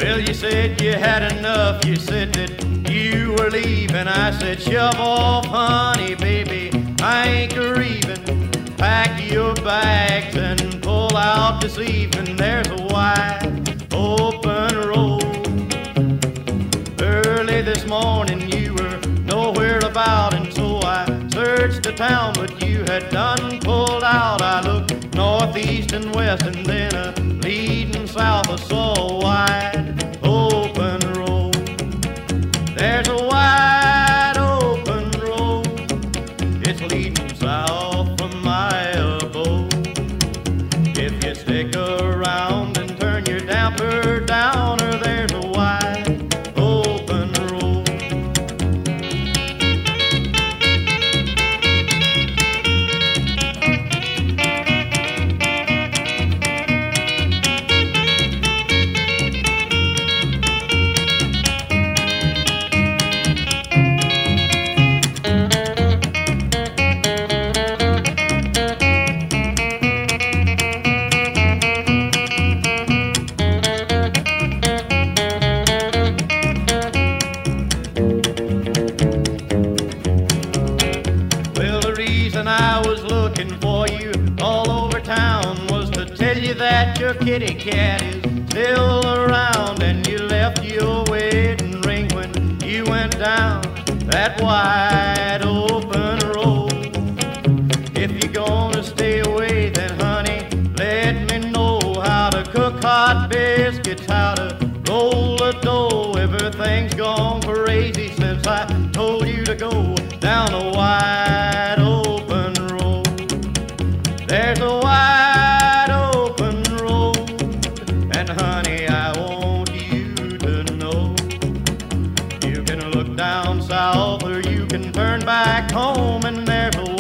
Well, you said you had enough, you said that you were leaving. I said, shove off, honey, baby, I ain't grieving. Pack your bags and pull out this evening. There's a wide open road. Early this morning you were nowhere about, and so I searched the town, but you had done pulled out. I looked northeast and west, and then leading south, I saw a wide open road. There's a wide open road, it's leading south from my abode. If you stick around and turn your damper down, or there's a wide open road. And I was looking for you all over town was to tell you that your kitty cat is still around, and you left your wedding ring when you went down that wide open road. If you're gonna stay away, then honey, let me know how to cook hot biscuits, how to roll the dough. Everything's gone crazy since I told you to go down a wide open road. There's a wide open road, and honey, I want you to know you can look down south or you can turn back home, and there's a